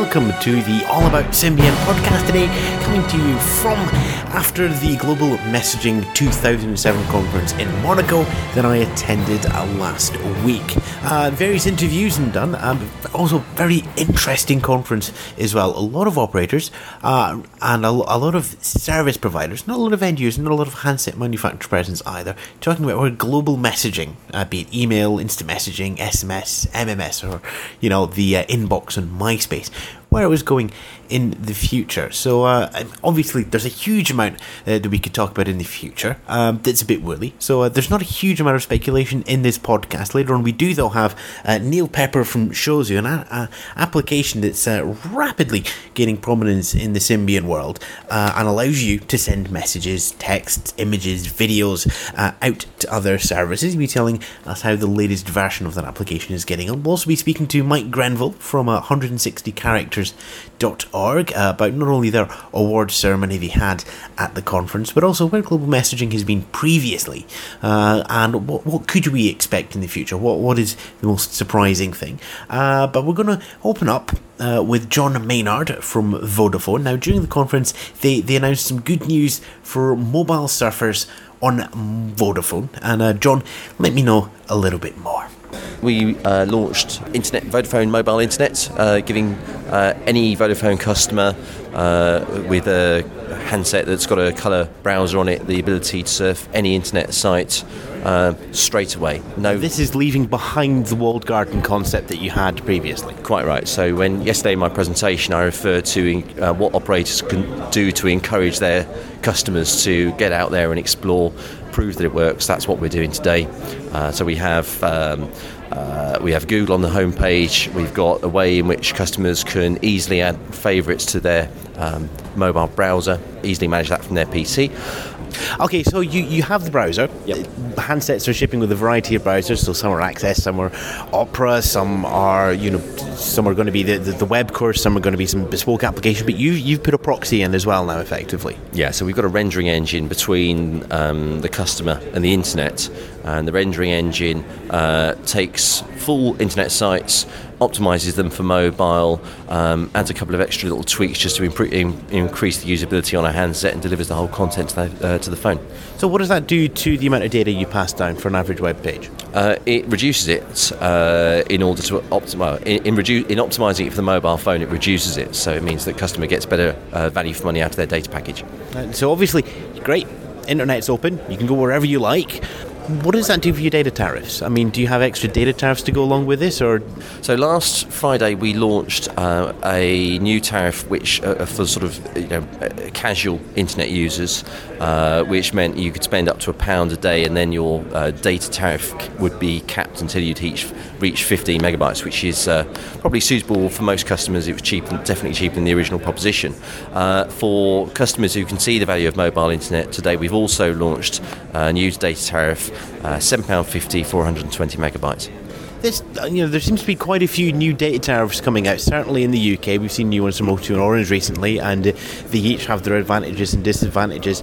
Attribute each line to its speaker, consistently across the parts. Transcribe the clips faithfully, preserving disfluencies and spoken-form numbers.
Speaker 1: welcome to the All About Symbian podcast today, coming to you from after the Global Messaging two thousand seven conference in Monaco that I attended uh, last week. Uh, various interviews and done, um, also very interesting conference as well. A lot of operators uh, and a, a lot of service providers, not a lot of end users, not a lot of handset manufacturer presence either, talking about our global messaging, uh, be it email, instant messaging, S M S, M M S, or you know the uh, inbox on MySpace, where it was going in the future. So uh, obviously there's a huge amount uh, that we could talk about in the future um, that's a bit woolly, so uh, there's not a huge amount of speculation in this podcast. Later on we do though have uh, Neil Pepper from Shozu, an a- a application that's uh, rapidly gaining prominence in the Symbian world uh, and allows you to send messages, texts, images, videos uh, out to other services. He'll be telling us how the latest version of that application is getting on. We'll also be speaking to Mike Grenville from uh, one hundred sixty characters dot org uh, about not only their award ceremony they had at the conference, but also where global messaging has been previously, uh, and what, what could we expect in the future. What what is the most surprising thing? Uh, but we're going to open up uh, with John Maynard from Vodafone. Now, during the conference, they they announced some good news for mobile surfers on Vodafone, and uh, John, let me know a little bit more.
Speaker 2: We uh, launched internet, Vodafone mobile internet, uh, giving uh, any Vodafone customer uh, with a handset that's got a colour browser on it the ability to surf any internet site uh, straight away. No,
Speaker 1: this is leaving behind the walled garden concept that you had previously.
Speaker 2: Quite right. So when yesterday in my presentation I referred to uh, what operators can do to encourage their customers to get out there and explore, prove that it works. That's what we're doing today. Uh, so we have um, uh, we have Google on the homepage. We've got a way in which customers can easily add favourites to their um, mobile browser, easily manage that from their P C.
Speaker 1: Okay, so you, you have the browser.
Speaker 2: Yep.
Speaker 1: Handsets are shipping with a variety of browsers, so some are Access, some are Opera, some are, you know, some are going to be the, the, the web course, some are going to be some bespoke application, but you, you've put a proxy in as well now, effectively.
Speaker 2: Yeah, so we've got a rendering engine between um, the customer and the internet, and the rendering engine uh, takes full internet sites, optimises them for mobile, um, adds a couple of extra little tweaks just to improve, in, increase the usability on a handset, and delivers the whole content to the, uh, to the phone.
Speaker 1: So what does that do to the amount of data you pass down for an average web page?
Speaker 2: Uh, it reduces it uh, in order to optimize. In, in, redu- in optimising it for the mobile phone, it reduces it, so it means that the customer gets better uh, value for money out of their data package.
Speaker 1: Uh, so obviously, great, internet's open, you can go wherever you like. What does that do for your data tariffs? I mean, do you have extra data tariffs to go along with this, or?
Speaker 2: So last Friday we launched uh, a new tariff which uh, for sort of you know uh, casual internet users, uh, which meant you could spend up to a pound a day, and then your uh, data tariff would be capped until you'd reach, reach fifteen megabytes, which is uh, probably suitable for most customers. It was cheap, definitely cheaper than the original proposition. Uh, for customers who can see the value of mobile internet today, we've also launched a new data tariff. Uh, seven pounds fifty, four hundred twenty megabytes.
Speaker 1: This, you know, there seems to be quite a few new data tariffs coming out. Certainly in the U K, we've seen new ones from O two and Orange recently, and uh, they each have their advantages and disadvantages.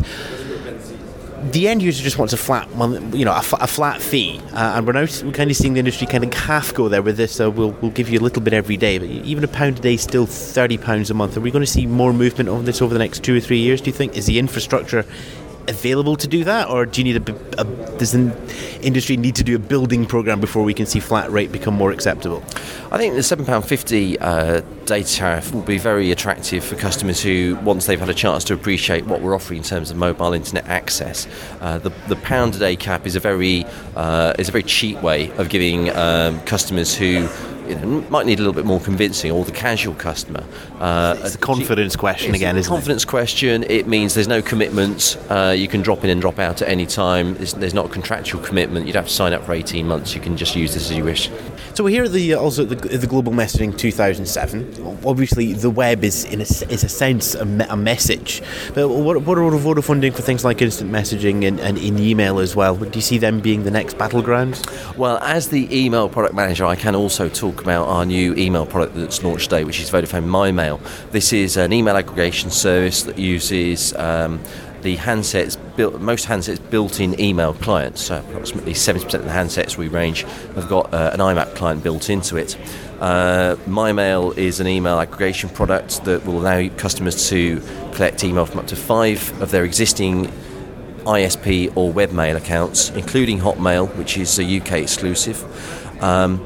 Speaker 1: The end user just wants a flat, you know, a, f- a flat fee, uh, and we're now we're kind of seeing the industry kind of half go there with this. So we'll we'll give you a little bit every day, but even a pound a day is still thirty pounds a month. Are we going to see more movement on this over the next two or three years? Do you think? Is the infrastructure available to do that, or do you need a, a does the industry need to do a building program before we can see flat rate become more acceptable?
Speaker 2: I think the seven pounds fifty uh, data tariff will be very attractive for customers who, once they've had a chance to appreciate what we're offering in terms of mobile internet access, uh, the the pound a day cap is a very uh, is a very cheap way of giving um, customers who you know, might need a little bit more convincing, or the casual customer.
Speaker 1: Uh, it's a confidence question again, isn't it?
Speaker 2: Confidence question. It means there's no commitment. Uh, you can drop in and drop out at any time. There's, there's not a contractual commitment. You'd have to sign up for eighteen months. You can just use this as you wish.
Speaker 1: So we're here at the also the, the Global Messaging two thousand seven. Obviously, the web is in a, is a sense a, me, a message. But what, what are Vodafone doing for things like instant messaging and, and in email as well? Do you see them being the next battleground?
Speaker 2: Well, as the email product manager, I can also talk about our new email product that's launched today, which is Vodafone MyMail. This is an email aggregation service that uses um, the handsets built, most handsets built-in email clients. So approximately seventy percent of the handsets we range have got uh, an I M A P client built into it. Uh, MyMail is an email aggregation product that will allow customers to collect email from up to five of their existing I S P or webmail accounts, including Hotmail, which is a U K exclusive, um,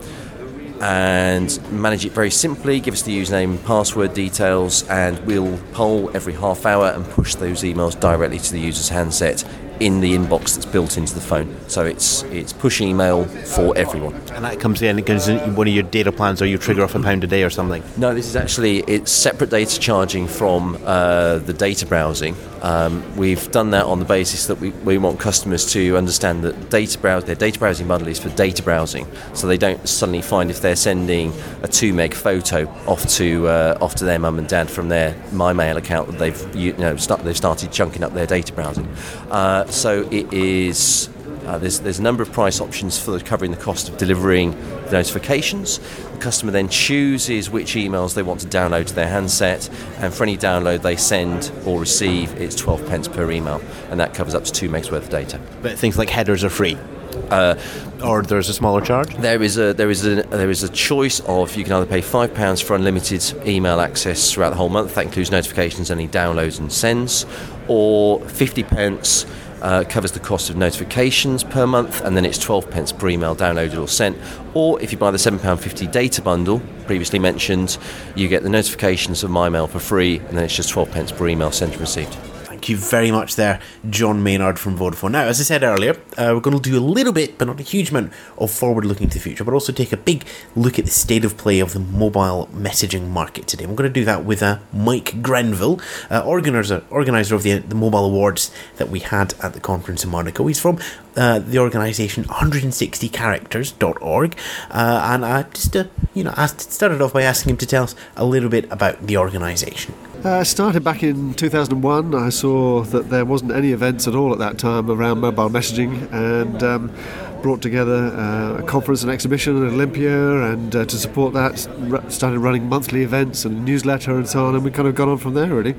Speaker 2: and manage it very simply. Give us the username and password details, and we'll poll every half hour and push those emails directly to the user's handset in the inbox that's built into the phone. So it's it's push email for everyone.
Speaker 1: And that comes in, it goes in one of your data plans, or you trigger off a pound a day or something?
Speaker 2: No, this is actually, it's separate data charging from uh, the data browsing. Um, we've done that on the basis that we, we want customers to understand that data browse, their data browsing bundle is for data browsing, so they don't suddenly find if they're sending a two meg photo off to uh, off to their mum and dad from their MyMail account that they've you know start, they've started chunking up their data browsing. Uh, so it is. Uh, there's, there's a number of price options for covering the cost of delivering the notifications. The customer then chooses which emails they want to download to their handset, and for any download they send or receive, it's twelve pence per email, and that covers up to two megs worth of data.
Speaker 1: But things like headers are free?
Speaker 2: Uh,
Speaker 1: or there's a smaller charge?
Speaker 2: There is a there is a there is a choice of, you can either pay five pounds for unlimited email access throughout the whole month, that includes notifications, any downloads and sends, or fifty pence Uh, covers the cost of notifications per month, and then it's twelve pence per email downloaded or sent. Or if you buy the seven pounds fifty data bundle previously mentioned, you get the notifications of MyMail for free, and then it's just twelve pence per email sent and received.
Speaker 1: Thank you very much there, John Maynard from Vodafone. Now, as I said earlier, uh, we're going to do a little bit, but not a huge amount, of forward-looking to the future, but also take a big look at the state of play of the mobile messaging market today. We're going to do that with uh, Mike Grenville, uh, organizer, organizer of the, the mobile awards that we had at the conference in Monaco. He's from uh, the organisation one hundred sixty characters dot org, uh, and I just uh, you know, asked, started off by asking him to tell us a little bit about the organisation.
Speaker 3: I uh, started back in two thousand one. I saw that there wasn't any events at all at that time around mobile messaging, and um, brought together uh, a conference and exhibition at Olympia, and uh, to support that started running monthly events and a newsletter and so on, and we kind of got on from there really.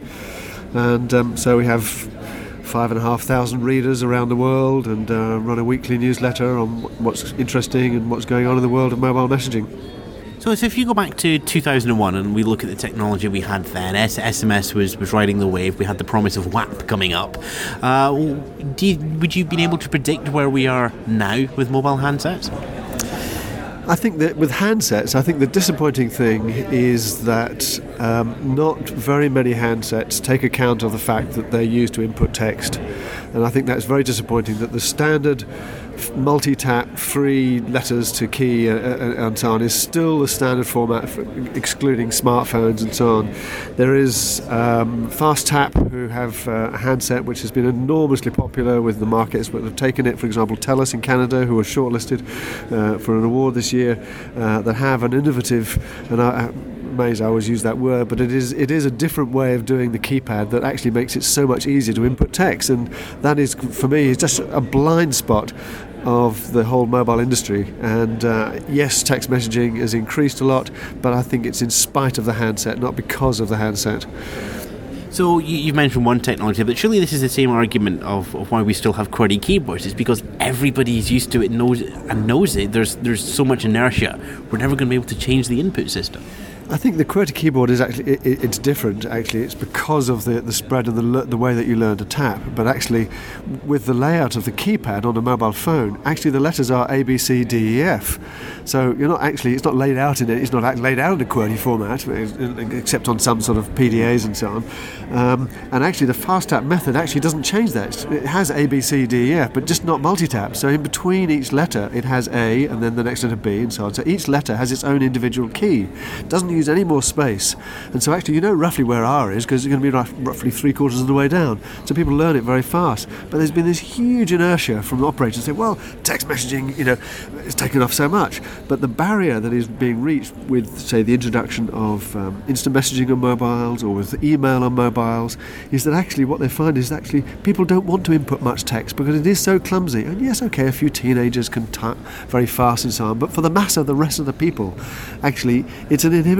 Speaker 3: And um, so we have five and a half thousand readers around the world, and uh, run a weekly newsletter on what's interesting and what's going on in the world of mobile messaging.
Speaker 1: So, so if you go back to two thousand one and we look at the technology we had then, S- SMS was, was riding the wave, we had the promise of W A P coming up. Uh, do you, would you been able to predict where we are now with mobile handsets?
Speaker 3: I think that with handsets, I think the disappointing thing is that um, not very many handsets take account of the fact that they're used to input text. And I think that's very disappointing, that the standard multi-tap, free letters to key uh, uh, and so on is still the standard format, for excluding smartphones and so on. There is um, Fast Tap, who have uh, a handset which has been enormously popular with the markets that have taken it. For example, TELUS in Canada, who were shortlisted uh, for an award this year, uh, that have an innovative, and I, I always use that word, but it is it is a different way of doing the keypad that actually makes it so much easier to input text, and that is, for me, is just a blind spot of the whole mobile industry. And uh, yes, text messaging has increased a lot, but I think it's in spite of the handset, not because of the handset.
Speaker 1: So you, you've mentioned one technology, but surely this is the same argument of, of why we still have QWERTY keyboards. It's because everybody's used to it, knows it, and knows it. There's there's so much inertia. We're never going to be able to change the input system.
Speaker 3: I think the QWERTY keyboard is actually it, it's different. Actually, it's because of the, the spread and the the way that you learn to tap. But actually, with the layout of the keypad on a mobile phone, actually the letters are A, B, C, D, E, F. So you're not actually it's not laid out in it. It's not laid out in a QWERTY format, except on some sort of P D As and so on. Um, and actually, the fast tap method actually doesn't change that. It has A, B, C, D, E, F, but just not multi-tap. So in between each letter, it has A, and then the next letter B, and so on. So each letter has its own individual key. It doesn't use any more space, and so actually you know roughly where R is, because it's going to be rough, roughly three quarters of the way down, so people learn it very fast. But there's been this huge inertia from the operators saying, well, text messaging, you know, it's taken off so much, but the barrier that is being reached with, say, the introduction of um, instant messaging on mobiles, or with email on mobiles, is that actually what they find is actually people don't want to input much text because it is so clumsy. And yes, okay, a few teenagers can type very fast and so on, but for the mass of the rest of the people, actually it's an inhibitor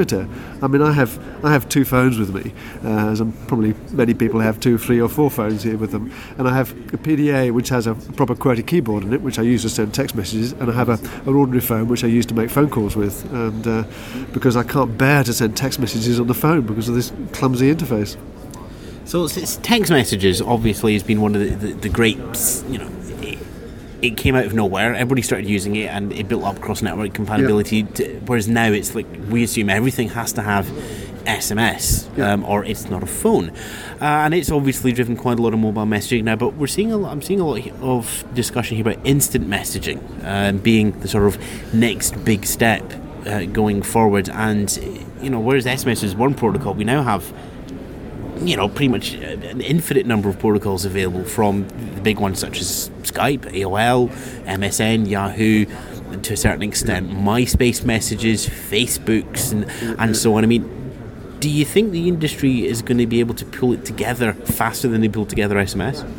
Speaker 3: inhibitor. I mean, I have I have two phones with me, uh, as I'm probably many people have two, three or four phones here with them, and I have a P D A which has a proper QWERTY keyboard in it, which I use to send text messages, and I have a, an ordinary phone which I use to make phone calls with, and uh, because I can't bear to send text messages on the phone because of this clumsy interface.
Speaker 1: So it's text messages obviously has been one of the, the, the great, you know, it, it came out of nowhere, everybody started using it and it built up cross-network compatibility, yeah. to, whereas now it's like we assume everything has to have S M S, yeah. um, or it's not a phone, uh, and it's obviously driven quite a lot of mobile messaging now. But we're seeing a lot, I'm seeing a lot of discussion here about instant messaging uh, being the sort of next big step uh, going forward. And you know, whereas S M S is one protocol, we now have, you know, pretty much an infinite number of protocols available, from the big ones such as Skype, A O L, M S N, Yahoo, and to a certain extent MySpace messages, Facebooks, and and so on. I mean, do you think the industry is going to be able to pull it together faster than they pulled together S M S?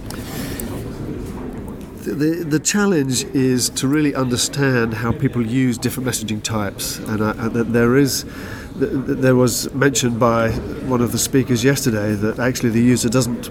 Speaker 3: The, the, the challenge is to really understand how people use different messaging types, and, I, and there is there was mentioned by one of the speakers yesterday that actually the user doesn't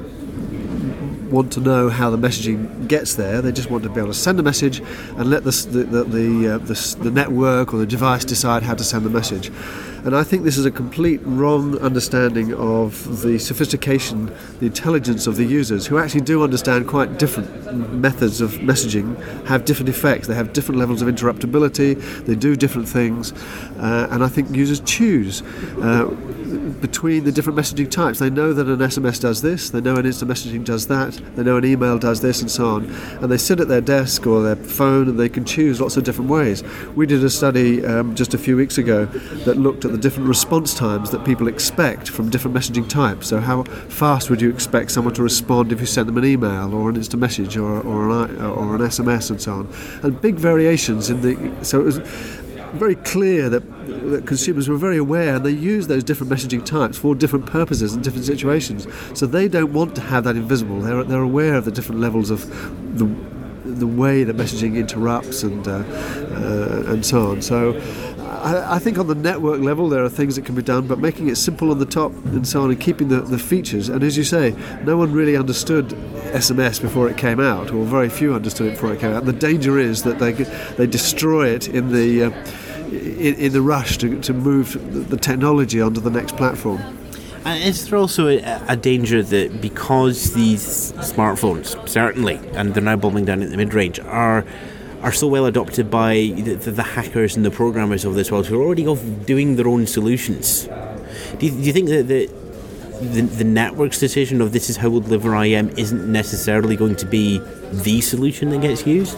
Speaker 3: want to know how the messaging gets there. They just want to be able to send a message and let the the the, the, uh, the, the network or the device decide how to send the message. And I think this is a complete wrong understanding of the sophistication, the intelligence of the users, who actually do understand quite different methods of messaging, have different effects, they have different levels of interruptibility, they do different things, uh, and I think users choose uh, between the different messaging types. They know that an S M S does this, they know an instant messaging does that, they know an email does this, and so on, and they sit at their desk or their phone and they can choose lots of different ways. We did a study um, just a few weeks ago that looked at the different response times that people expect from different messaging types. So how fast would you expect someone to respond if you sent them an email or an instant message or, or, an, or an S M S and so on, and big variations in the. So it was very clear that, that consumers were very aware, and they use those different messaging types for different purposes and different situations. So they don't want to have that invisible. They're they're aware of the different levels of the the way that messaging interrupts and uh, uh, and so on. So I, I think on the network level there are things that can be done, but making it simple on the top and so on, and keeping the, the features. And as you say, no one really understood S M S before it came out, or very few understood it before it came out. And the danger is that they they destroy it in the uh, in, in the rush to, to move the technology onto the next platform.
Speaker 1: And is there also a, a danger that because these smartphones, certainly, and they're now bombing down at the mid-range, are are so well adopted by the, the, the hackers and the programmers of this world who are already off doing their own solutions? Do you, do you think that the, the the network's decision of this is how we'll deliver I M isn't necessarily going to be the solution that gets used?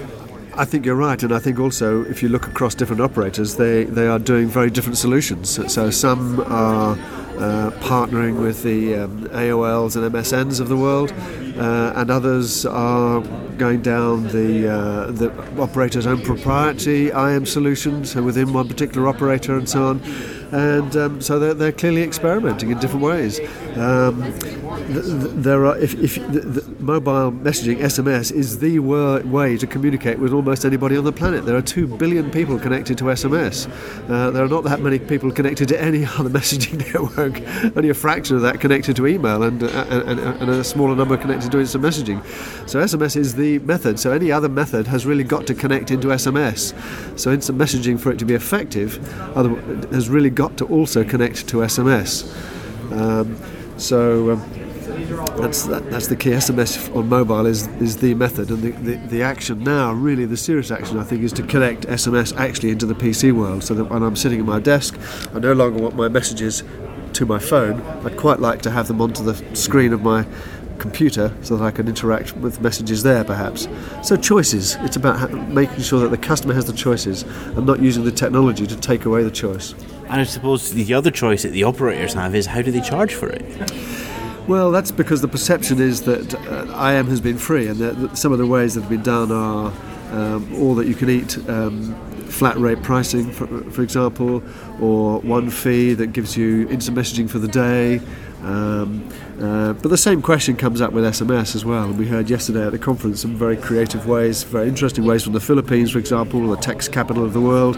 Speaker 3: I think you're right, and I think also if you look across different operators, they, they are doing very different solutions. So some are uh, partnering with the um, A O Ls and M S Ns of the world, uh, and others are going down the uh, the operator's own proprietary I M solutions, so within one particular operator and so on. And um, so they're, they're clearly experimenting in different ways. Um, th- th- there are, if, if the, the mobile messaging, S M S, is the wor- way to communicate with almost anybody on the planet. There are two billion people connected to S M S. Uh, there are not that many people connected to any other messaging network. Only a fraction of that connected to email, and, uh, and, and a smaller number connected to instant messaging. So S M S is the method. So any other method has really got to connect into S M S. So instant messaging, for it to be effective, has really got to also connect to S M S. Um, so um, that's that, that's the key. S M S on mobile is is the method, and the, the, the action now, really the serious action, I think, is to connect S M S actually into the P C world, so that when I'm sitting at my desk, I no longer want my messages to my phone. I'd quite like to have them onto the screen of my computer so that I can interact with messages there, perhaps. So choices. It's about ha- making sure that the customer has the choices and not using the technology to take away the choice.
Speaker 1: And I suppose the other choice that the operators have is how do they charge for it?
Speaker 3: Well, that's because the perception is that uh, I M has been free, and that, that some of the ways that have been done are um, all that you can eat, um, flat rate pricing, for, for example, or one fee that gives you instant messaging for the day. Um, uh, but the same question comes up with S M S as well, and we heard yesterday at the conference some very creative ways, very interesting ways from the Philippines, for example, the text capital of the world,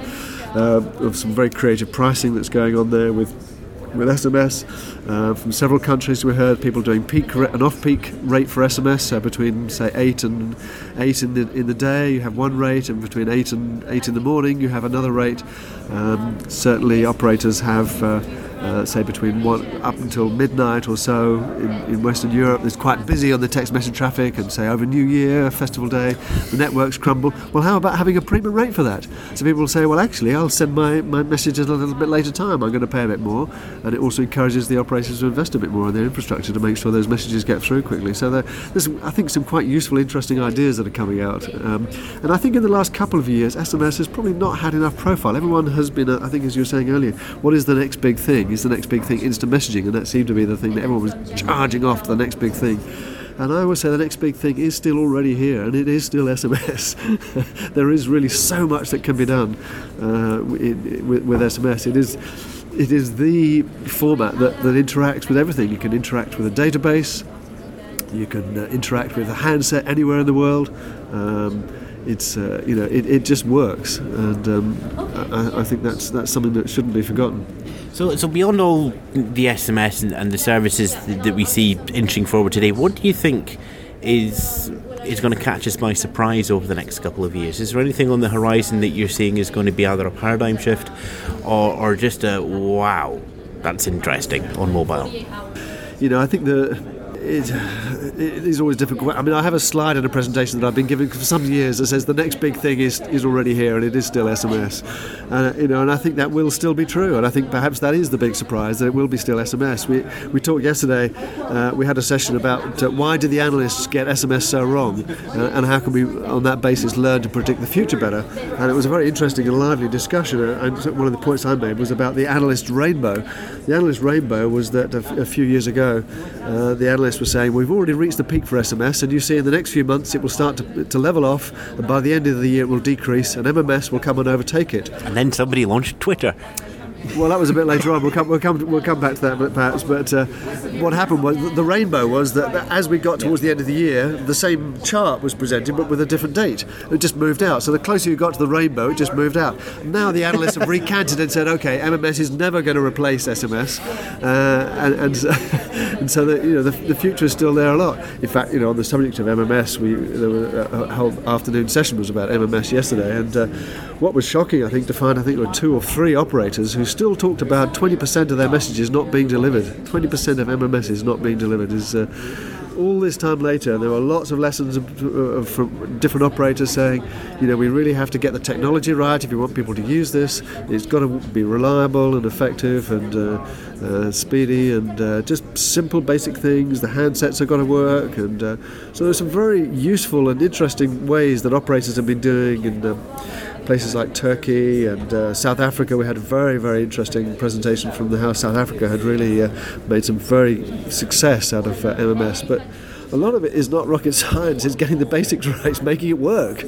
Speaker 3: uh, of some very creative pricing that's going on there with with S M S. Uh, from several countries we heard people doing peak ra- an off-peak rate for S M S, so between say eight and eight in the in the day you have one rate, and between eight and eight in the morning you have another rate. Um, certainly operators have uh, uh, say between one up until midnight or so in, in Western Europe. It's quite busy on the text message traffic, and say over New Year, Festival Day, the networks crumble. Well, how about having a premium rate for that? So people will say, well, actually, I'll send my, my messages at a little bit later time. I'm going to pay a bit more, and it also encourages the operators to invest a bit more in their infrastructure to make sure those messages get through quickly. So there, there's, I think, some quite useful, interesting ideas that are coming out. Um, and I think in the last couple of years, S M S has probably not had enough profile. Everyone has been, uh, I think, as you were saying earlier, what is the next big thing? Is the next big thing instant messaging? And that seemed to be the thing that everyone was charging off to the next big thing. And I would say the next big thing is still already here, and it is still S M S. There is really so much that can be done uh, in, with, with S M S. It is it is the format that, that interacts with everything. You can interact with a database, you can uh, interact with a handset anywhere in the world. Um, it's uh, you know it, it just works, and um, I, I think that's that's something that shouldn't be forgotten.
Speaker 1: So, so beyond all the S M S and, and the services that we see inching forward today, what do you think is is going to catch us by surprise over the next couple of years? Is there anything on the horizon that you're seeing is going to be either a paradigm shift or, or just a wow, that's interesting on mobile?
Speaker 3: You know, I think the It, it is always difficult. I mean, I have a slide in a presentation that I've been giving for some years that says the next big thing is is already here, and it is still S M S. Uh, you know, and I think that will still be true. And I think perhaps that is the big surprise, that it will be still S M S. We we talked yesterday. Uh, we had a session about uh, why did the analysts get S M S so wrong, uh, and how can we, on that basis, learn to predict the future better. And it was a very interesting and lively discussion. And one of the points I made was about the analyst rainbow. The analyst rainbow was that a, f- a few years ago, uh, the analysts were saying we've already reached the peak for S M S, and you see in the next few months it will start to, to level off, and by the end of the year it will decrease, and M M S will come and overtake it.
Speaker 1: And then somebody launched Twitter.
Speaker 3: Well, that was a bit later on. We'll come, we'll come, we'll come back to that perhaps. But uh, what happened was the rainbow was that as we got towards the end of the year, the same chart was presented, but with a different date. It just moved out. So the closer you got to the rainbow, it just moved out. Now the analysts have recanted and said, okay, M M S is never going to replace S M S, uh, and, and, and so the, you know the, the future is still there a lot. In fact, you know, on the subject of M M S, we there was a whole afternoon session was about M M S yesterday, and uh, what was shocking, I think, to find I think there were two or three operators who still talked about twenty percent of their messages not being delivered. twenty percent of M M S is not being delivered. Is uh, all this time later, there were lots of lessons uh, from different operators saying, you know, we really have to get the technology right if you want people to use this. It's got to be reliable and effective and uh, uh, speedy and uh, just simple basic things. The handsets have got to work, and uh, so there's some very useful and interesting ways that operators have been doing in um, places like Turkey and uh, South Africa. We had a very, very interesting presentation from the House. South Africa had really uh, made some very success out of uh, M M S, but a lot of it is not rocket science. It's getting the basics right, it's making it work.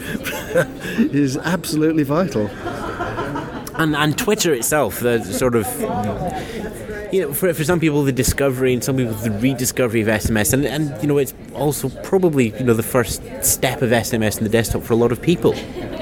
Speaker 3: Is absolutely vital.
Speaker 1: And and Twitter itself, the sort of, you know, for for some people the discovery and some people the rediscovery of S M S, and and you know it's also probably you know the first step of S M S in the desktop for a lot of people.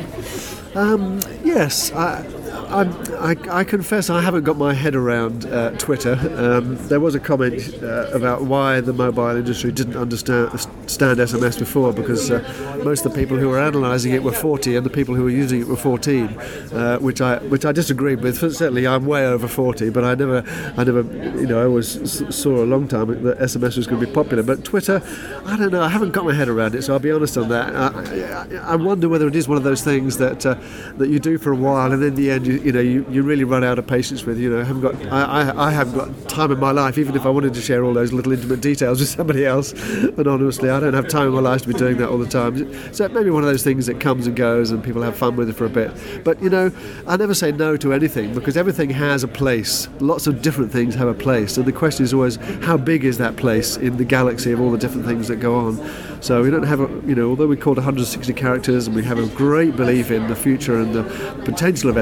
Speaker 3: Um, yes, I, I, I, I confess I haven't got my head around uh, Twitter. Um, there was a comment uh, about why the mobile industry didn't understand stand S M S before, because uh, most of the people who were analysing it were forty and the people who were using it were fourteen, uh, which I which I disagreed with. Certainly, I'm way over forty, but I never, I never, you know, I always saw a long time that S M S was going to be popular. But Twitter, I don't know. I haven't got my head around it, so I'll be honest on that. I, I, I wonder whether it is one of those things that uh, that you do for a while, and in the end, you, you know, you, you really run out of patience with. You know, I haven't got, I, I, I haven't got time in my life, even if I wanted to share all those little intimate details with somebody else. Anonymously, I don't have time in my life to be doing that all the time. So it may be one of those things that comes and goes, and people have fun with it for a bit. But you know, I never say no to anything, because everything has a place. Lots of different things have a place, and the question is always, how big is that place in the galaxy of all the different things that go on? So we don't have a, you know, although we called one hundred sixty characters and we have a great belief in the future and the potential of S M S,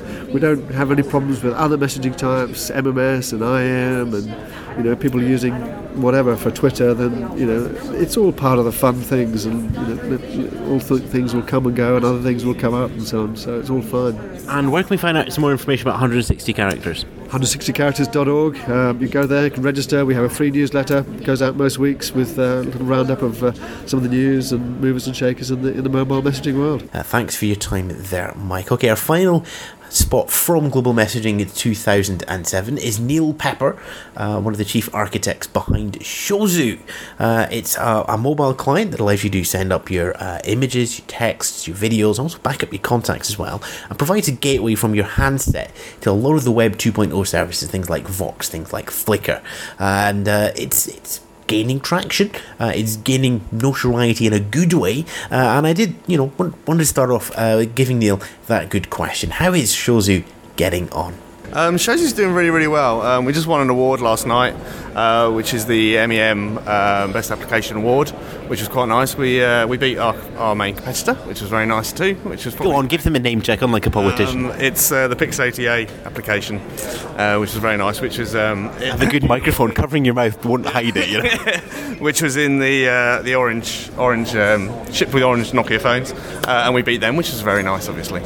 Speaker 3: We don't have any problems with other messaging types, M M S and I M, and you know, people using whatever for Twitter. Then you know, it's all part of the fun things, and you know, all th- things will come and go, and other things will come up, and so on. So it's all fine.
Speaker 1: And where can we find out some more information about one hundred sixty characters?
Speaker 3: one hundred sixty characters dot org. Um, you go there, you can register. We have a free newsletter. It goes out most weeks with uh, a little roundup of uh, some of the news and movers and shakers in the in the mobile messaging world.
Speaker 1: Uh, thanks for your time there, Mike. Okay, our final spot from Global Messaging in two thousand seven is Neil Pepper, uh, one of the chief architects behind Shozu. Uh, it's a, a mobile client that allows you to send up your uh, images, your texts, your videos, also back up your contacts as well, and provides a gateway from your handset to a lot of the Web two point oh services, things like Vox, things like Flickr, and uh, it's it's gaining traction. Uh, it's gaining notoriety in a good way, uh, and I did, you know, want, wanted to start off uh, giving Neil that good question. How is Shozu getting on?
Speaker 4: Um, Shozu's doing really, really well. Um, we just won an award last night, uh, which is the M E M uh, Best Application Award, which was quite nice. We uh, we beat our, our main competitor, which was very nice too. Which was
Speaker 1: Go on, give them a name check, unlike a politician.
Speaker 4: Um, it's uh, the Pix A T A application, uh, which was very nice. Which was um,
Speaker 1: have a good microphone covering your mouth won't hide it, you know.
Speaker 4: Which was in the uh, the orange orange um, shipped with orange Nokia phones, uh, and we beat them, which was very nice, obviously.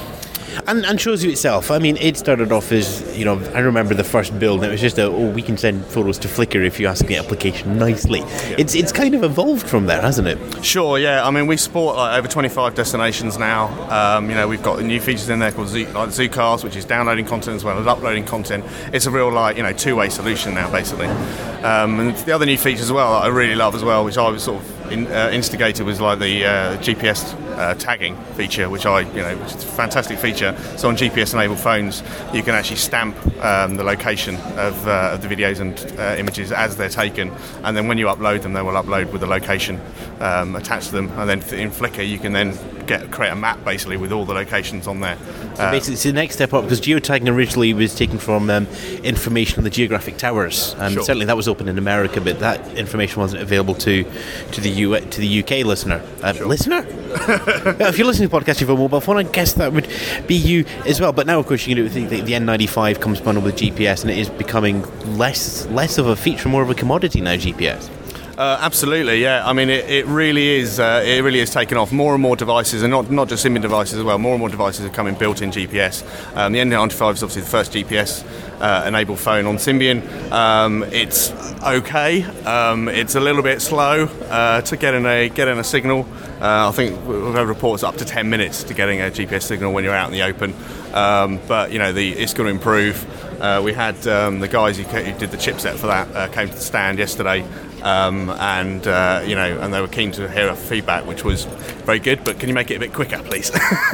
Speaker 1: And, and Shozu itself, I mean, it started off as, you know, I remember the first build, and it was just a, oh, we can send photos to Flickr if you ask the application nicely. Yeah. It's it's kind of evolved from there, hasn't it?
Speaker 4: Sure, yeah. I mean, we support like over twenty-five destinations now. Um, you know, we've got new features in there called Z, like Zoocast, which is downloading content as well as uploading content. It's a real, like, you know, two-way solution now, basically. Um, and the other new features as well that I really love as well, which I was sort of in, uh, instigated, was like the uh, G P S uh, tagging feature, which I, you know, which is a fantastic feature. So on G P S-enabled phones, you can actually stamp um, the location of, uh, of the videos and uh, images as they're taken, and then when you upload them, they will upload with the location um, attached to them. And then in Flickr, you can then get create a map basically with all the locations on there.
Speaker 1: So basically, it's the next step up, because geotagging originally was taken from um, information on the geographic towers, and
Speaker 4: sure.
Speaker 1: certainly that was open in America, but that information wasn't available to to the U to the U K listener. Uh, sure. Listener? Well, if you're listening to podcasts with a mobile phone, I guess that would be you as well. But now, of course, you can do it with the, the N ninety-five comes bundled with G P S, and it is becoming less less of a feature, more of a commodity now. G P S.
Speaker 4: Uh, absolutely, yeah. I mean, it, it really is. Uh, it really is taking off. More and more devices, and not not just SIM devices as well. More and more devices are coming built-in G P S. Um, the N ninety-five is obviously the first G P S-enabled uh, phone on Symbian. Um, it's okay. Um, it's a little bit slow uh, to getting a getting a signal. Uh, I think we've had reports up to ten minutes to getting a G P S signal when you're out in the open. Um, but you know, the, it's going to improve. Uh, we had um, the guys who, who did the chipset for that uh, came to the stand yesterday. Um, and uh, you know, and they were keen to hear our feedback, which was very good. But can you make it a bit quicker, please?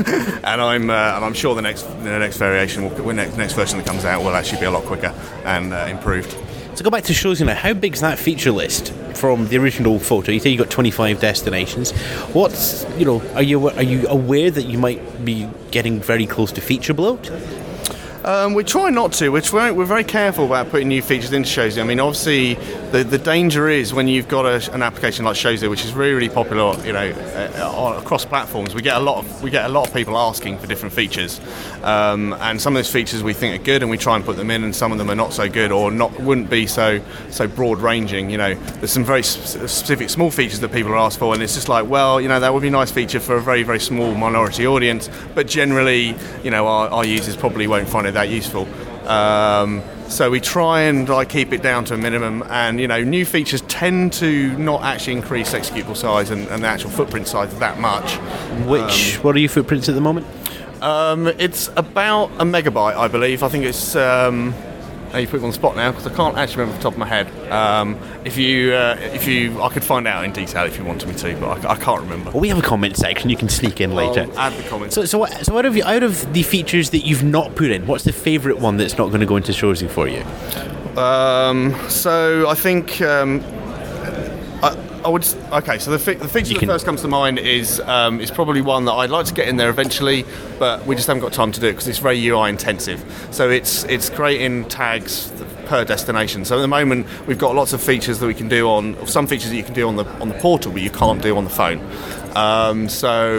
Speaker 4: and I'm uh, and I'm sure the next the next variation, will, the next, next version that comes out, will actually be a lot quicker and uh, improved.
Speaker 1: So go back to Shozu now. How big's that feature list from the original photo? You say you got twenty-five destinations. What's you know? Are you are you aware that you might be getting very close to feature bloat?
Speaker 4: Um, we try not to. We're, try, we're very careful about putting new features into Shozu. I mean, obviously, the, the danger is when you've got a, an application like Shozu, which is really, really popular, you know, uh, across platforms. We get a lot of we get a lot of people asking for different features, um, and some of those features we think are good, and we try and put them in, and some of them are not so good or not wouldn't be so so broad ranging. You know, there's some very specific small features that people are asked for, and it's just like, well, you know, that would be a nice feature for a very, very small minority audience, but generally, you know, our, our users probably won't find it that useful. Um, so we try and like keep it down to a minimum, and you know, new features tend to not actually increase executable size and, and the actual footprint size that much.
Speaker 1: Which
Speaker 4: um,
Speaker 1: what are your footprints at the moment?
Speaker 4: Um, it's about a megabyte, I believe. I think it's um, you put me on the spot now because I can't actually remember off the top of my head. Um, if you, uh, if you, I could find out in detail if you wanted me to, but I, I can't remember.
Speaker 1: Well, we have a comment section. You can sneak in later.
Speaker 4: I'll add the comments.
Speaker 1: So, so, what, so out of out of the features that you've not put in, what's the favourite one that's not going to go into Shozu for you?
Speaker 4: Um, so I think. Um, I, I would okay. So the, fi- the feature that
Speaker 1: can...
Speaker 4: first comes to mind is um, is probably one that I'd like to get in there eventually, but we just haven't got time to do it because it's very U I intensive. So it's it's creating tags per destination. So at the moment we've got lots of features that we can do on some features that you can do on the on the portal, but you can't do on the phone. Um, so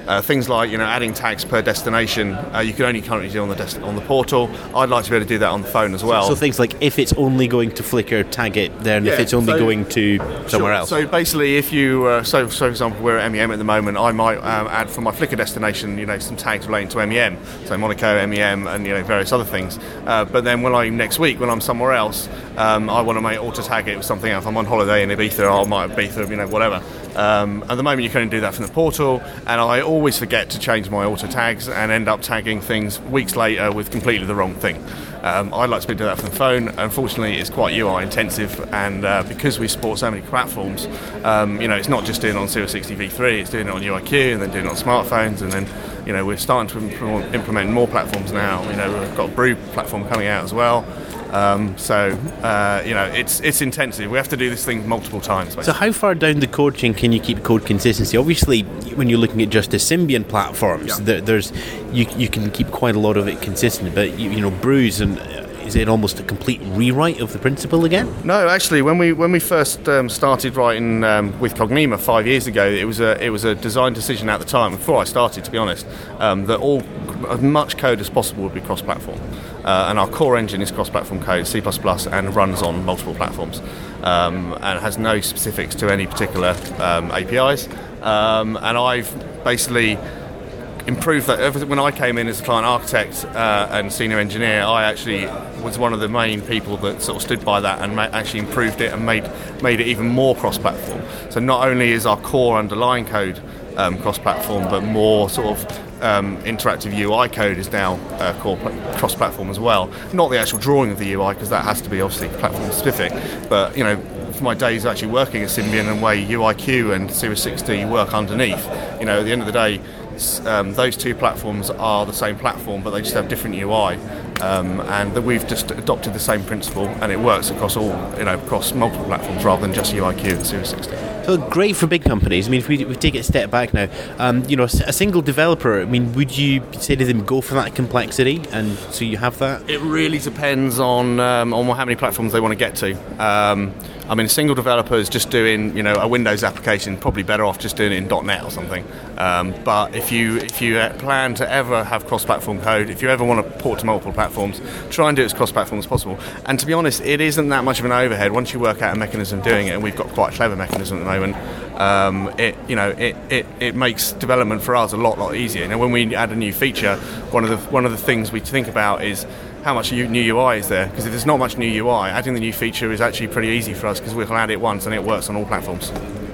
Speaker 4: Uh, things like, you know, adding tags per destination, uh, you can only currently do on the dest- on the portal. I'd like to be able to do that on the phone as well.
Speaker 1: So things like if it's only going to Flickr, tag it there, and
Speaker 4: Yeah,
Speaker 1: if it's only
Speaker 4: so-
Speaker 1: going to somewhere
Speaker 4: Sure.
Speaker 1: else.
Speaker 4: So basically, if you, uh, so, so for example, we're at M E M at the moment, I might um, add from my Flickr destination, you know, some tags relating to M E M, so Monaco, M E M, and, you know, various other things. Uh, but then when I, next week, when I'm somewhere else, um, I want to make auto-tag it with something else. If I'm on holiday in Ibiza, I might have Ibiza, you know, whatever. Um, at the moment, you can only do that from the portal, and I always forget to change my auto tags and end up tagging things weeks later with completely the wrong thing. Um, I'd like to be able to do that from the phone. Unfortunately, it's quite U I intensive, and uh, because we support so many platforms, um, you know, it's not just doing it on Series sixty v three, it's doing it on U I Q, and then doing it on smartphones, and then, you know, we're starting to imp- implement more platforms now. You know, we've got a Brew platform coming out as well. Um, so, uh, you know, it's it's intensive. We have to do this thing multiple times. Basically.
Speaker 1: So how far down the code chain can you keep code consistency? Obviously, when you're looking at just the Symbian platforms,
Speaker 4: Yeah.
Speaker 1: there, there's you you can keep quite a lot of it consistent. But you, you know, Brews and uh, is it almost a complete rewrite of the principle again?
Speaker 4: No, actually, when we when we first um, started writing um, with Cognima five years ago, it was a it was a design decision at the time. Before I started, to be honest, um, that all as much code as possible would be cross-platform, uh, and our core engine is cross-platform code, C plus plus, and runs on multiple platforms, um, and has no specifics to any particular um, A P Is. Um, and I've basically improved that. When I came in as a client architect uh, and senior engineer, I actually was one of the main people that sort of stood by that and ma- actually improved it and made made it even more cross-platform. So not only is our core underlying code um, cross-platform, but more sort of um, interactive U I code is now uh, core pl- cross-platform as well. Not the actual drawing of the U I, because that has to be obviously platform-specific, but, you know, for my days actually working at Symbian and way U I Q and Series sixty work underneath, you know, at the end of the day, Um, those two platforms are the same platform, but they just have different U I, um, and that we've just adopted the same principle, and it works across all, you know, across multiple platforms rather than just U I Q and Series sixty.
Speaker 1: So great for big companies. I mean, if we, we take it a step back now, um, you know, a single developer. I mean, would you say to them, go for that complexity, and so you have that?
Speaker 4: It really depends on um, on how many platforms they want to get to. Um, I mean, a single developer is just doing, you know, a Windows application, probably better off just doing it in .NET or something. Um, but if you if you plan to ever have cross-platform code, if you ever want to port to multiple platforms, try and do it as cross-platform as possible. And to be honest, it isn't that much of an overhead once you work out a mechanism doing it, and we've got quite a clever mechanism at the moment. Um, it you know it, it, it makes development for us a lot lot easier. You know, when we add a new feature, one of the one of the things we think about is how much new U I is there, because if there's not much new U I, adding the new feature is actually pretty easy for us, because we can add it once and it works on all platforms.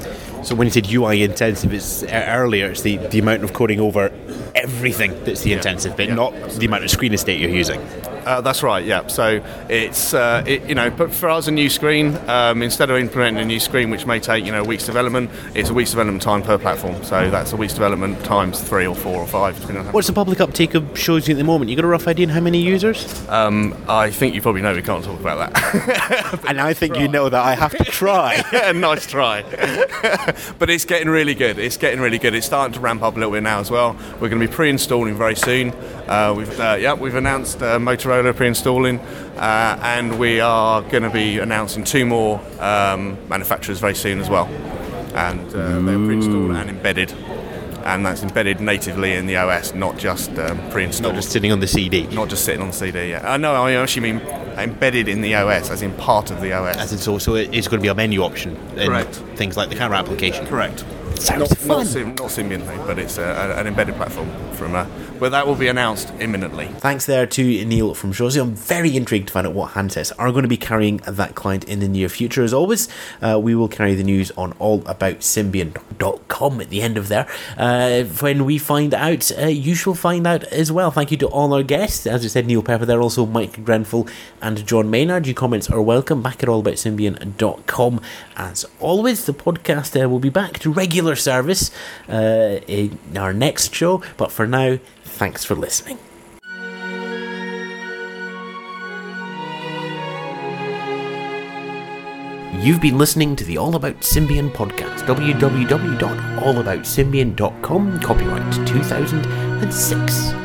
Speaker 1: So when you said U I intensive, it's uh, earlier it's the, the amount of coding over everything that's the
Speaker 4: Yeah.
Speaker 1: intensive bit,
Speaker 4: Yeah.
Speaker 1: not the amount of screen estate you're using.
Speaker 4: Uh, that's right, yeah. So it's, uh, it, you know, but for us a new screen, um, instead of implementing a new screen which may take, you know, a week's development, it's a week's development time per platform. So that's a week's development times three or four or five, depending on how.
Speaker 1: What's the public uptake of Shows You at the moment? You got a rough idea on how many users?
Speaker 4: Um, I think you probably know we can't talk about that.
Speaker 1: And I think you know that I have to try.
Speaker 4: Yeah, nice try. But it's getting really good. It's getting really good. It's starting to ramp up a little bit now as well. We're going to be pre-installing very soon. Uh, we've uh, yeah, we've announced uh, Motorola pre-installing, uh, and we are going to be announcing two more um, manufacturers very soon as well. And uh, they're pre-installed and embedded, and that's embedded natively in the O S, not just um, pre-installed.
Speaker 1: Not just sitting on the C D.
Speaker 4: Not just sitting on the C D. Yeah. Uh, no, I actually mean embedded in the O S, as in part of the O S.
Speaker 1: As in, so, so it's going to be a menu option in
Speaker 4: Correct.
Speaker 1: things like the camera application.
Speaker 4: Correct.
Speaker 1: Sounds
Speaker 4: not,
Speaker 1: fun.
Speaker 4: Not, sim, not Symbian thing, but it's a, an embedded platform from. Uh, but that will be announced imminently.
Speaker 1: Thanks there to Neil from Shows You. I'm very intrigued to find out what handsets are going to be carrying that client in the near future. As always, uh, we will carry the news on all about Symbian dot com at the end of there. Uh, when we find out, uh, you shall find out as well. Thank you to all our guests. As I said, Neil Pepper there, also Mike Grenfell and John Maynard. Your comments are welcome. Back at all about Symbian dot com. As always, the podcast uh, will be back to regular service uh, in our next show. But for now, thanks for listening. You've been listening to the All About Symbian podcast. w w w dot all about symbian dot com. Copyright two thousand six.